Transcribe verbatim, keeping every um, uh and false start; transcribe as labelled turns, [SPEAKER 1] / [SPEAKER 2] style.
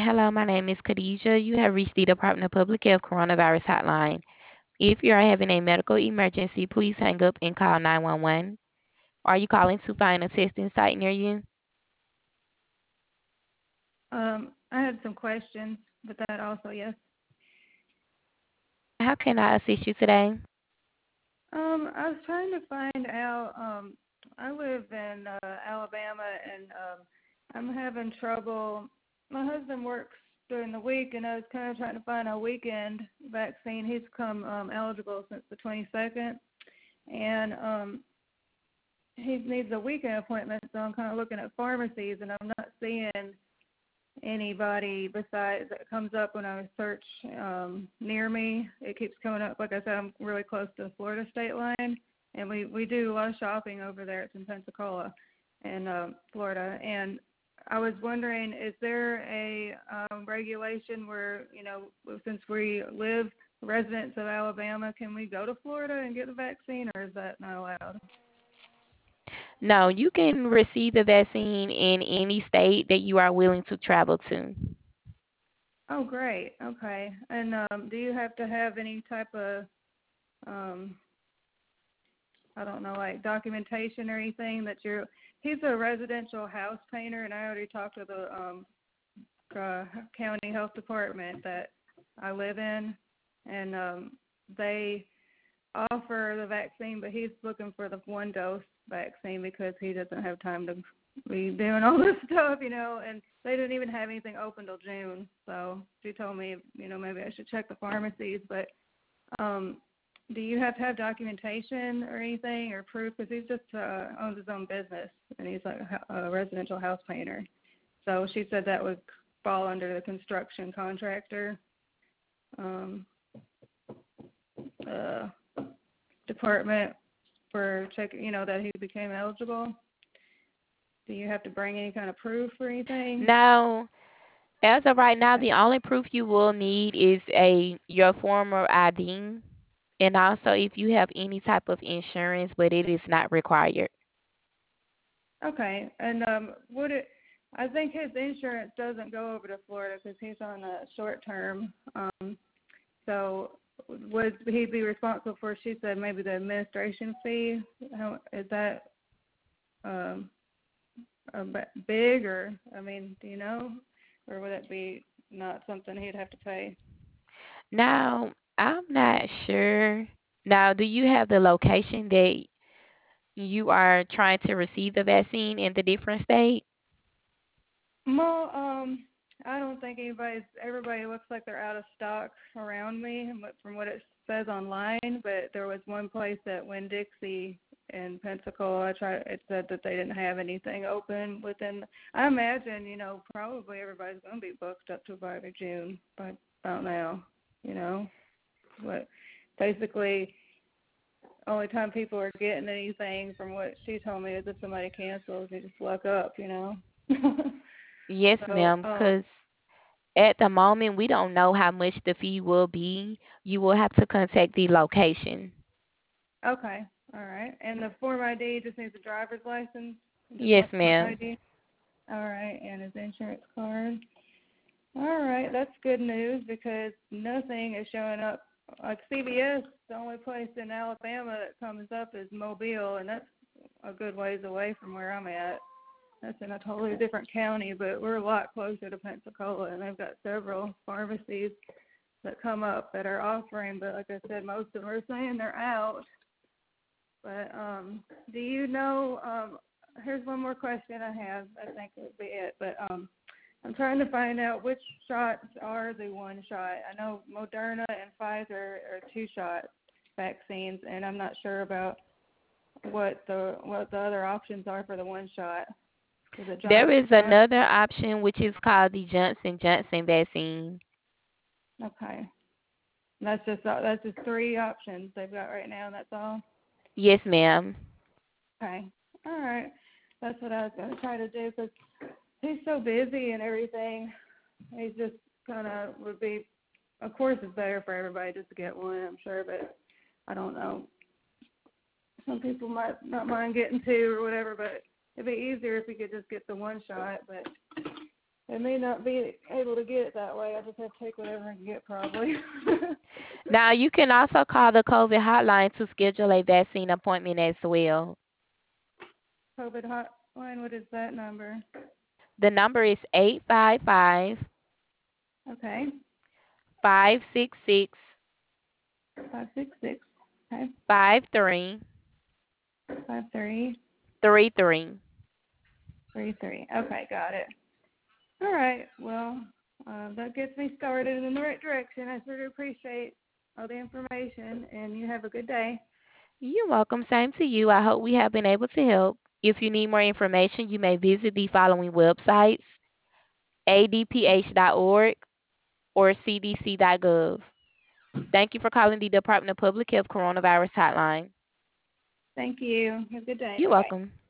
[SPEAKER 1] Hello, my name is Khadijah. You have reached the Department of Public Health Coronavirus Hotline. If you are having a medical emergency, please hang up and call nine one one. Are you calling to find a testing site near you?
[SPEAKER 2] Um, I had some questions, but that also, yes.
[SPEAKER 1] How can I assist you today?
[SPEAKER 2] Um, I was trying to find out. Um, I live in uh, Alabama, and um, I'm having trouble. My husband works during the week, and I was kind of trying to find a weekend vaccine. He's become um, eligible since the twenty-second, and um, he needs a weekend appointment. So I'm kind of looking at pharmacies, and I'm not seeing anybody besides that comes up when I search um, near me. It keeps coming up. Like I said, I'm really close to the Florida state line, and we, we do a lot of shopping over there. It's in Pensacola, in um, Florida. And I was wondering, is there a um, regulation where, you know, since we live residents of Alabama, can we go to Florida and get the vaccine, or is that not allowed?
[SPEAKER 1] No, you can receive the vaccine in any state that you are willing to travel to.
[SPEAKER 2] Oh, great. Okay. And um, do you have to have any type of um, I don't know, like documentation or anything that you're. He's a residential house painter, and I already talked to the um, uh, county health department that I live in, and um, they offer the vaccine, but he's looking for the one dose vaccine because he doesn't have time to be doing all this stuff, you know. And they didn't even have anything open till June, so she told me, you know, maybe I should check the pharmacies, but. Um, do you have to have documentation or anything or proof? Because he's just uh, owns his own business, and he's like a, a residential house painter. So she said that would fall under the construction contractor um, uh, department for checking, you know, that he became eligible. Do you have to bring any kind of proof or anything?
[SPEAKER 1] Now, as of right now,
[SPEAKER 2] Okay.
[SPEAKER 1] the only proof you will need is a your former I D, and also if you have any type of insurance, but it is not required.
[SPEAKER 2] Okay. And um, would it? I think his insurance doesn't go over to Florida because he's on a short term. Um, so would he be responsible for? She said maybe the administration fee. How is that? Um, a b- big or I mean, do you know, or would it be not something he'd have to pay?
[SPEAKER 1] Now, I'm not sure. Now, do you have the location that you are trying to receive the vaccine in the different state?
[SPEAKER 2] Well, um, I don't think anybody's. Everybody looks like they're out of stock around me, from what it says online. But there was one place at Winn Dixie in Pensacola. I tried. It said that they didn't have anything open within. I imagine, you know, probably everybody's going to be booked up to about June, but about now, you know. But basically, only time people are getting anything, from what she told me, is if somebody cancels. You just luck up, you know.
[SPEAKER 1] Yes,
[SPEAKER 2] so,
[SPEAKER 1] ma'am,
[SPEAKER 2] um,
[SPEAKER 1] because at the moment we don't know how much the fee will be. You will have to contact the location.
[SPEAKER 2] okay, all right. And the form I D just needs a driver's license. Just
[SPEAKER 1] Yes,
[SPEAKER 2] wants form
[SPEAKER 1] ma'am.
[SPEAKER 2] I D. All right, and his insurance card. All right, that's good news because nothing is showing up. Like C V S, the only place in Alabama that comes up is Mobile, and that's a good ways away from where I'm at. That's in a totally different county, but we're a lot closer to Pensacola, and they've got several pharmacies that come up that are offering. But like I said, most of them are saying they're out. But um, do you know? Um, here's one more question I have. I think it would be it. But um, I'm trying to find out which shots are the one shot. I know Moderna and Pfizer are two shot vaccines, and I'm not sure about what the what the other options are for the one shot. Is it
[SPEAKER 1] There
[SPEAKER 2] Johnson
[SPEAKER 1] is
[SPEAKER 2] Johnson?
[SPEAKER 1] another option which is called the Johnson Johnson vaccine.
[SPEAKER 2] Okay, that's just that's just three options they've got right now. And that's all.
[SPEAKER 1] Yes, ma'am.
[SPEAKER 2] Okay, all right. That's what I was going to try to do because he's so busy and everything. He's just kind of would be. Of course, it's better for everybody just to get one. I'm sure, but I don't know. Some people might not mind getting two or whatever, but it'd be easier if we could just get the one shot. But They may not be able to get it that way. I just have to take whatever I can get, probably.
[SPEAKER 1] Now, you can also call the COVID hotline to schedule a vaccine appointment as well.
[SPEAKER 2] COVID hotline, what is that number?
[SPEAKER 1] The number is eight five five,
[SPEAKER 2] Okay,
[SPEAKER 1] five six six,
[SPEAKER 2] five six six. Okay,
[SPEAKER 1] five three
[SPEAKER 2] five three
[SPEAKER 1] three three.
[SPEAKER 2] three three. Okay, got it. All right. Well, uh, that gets me started in the right direction. I sort of appreciate all the information, and you have a good day.
[SPEAKER 1] You're welcome. Same to you. I hope we have been able to help. If you need more information, you may visit the following websites: a d p h dot org or c d c dot gov. Thank you for calling the Department of Public Health Coronavirus Hotline.
[SPEAKER 2] Thank you. Have a good day.
[SPEAKER 1] You're
[SPEAKER 2] Bye bye.
[SPEAKER 1] welcome.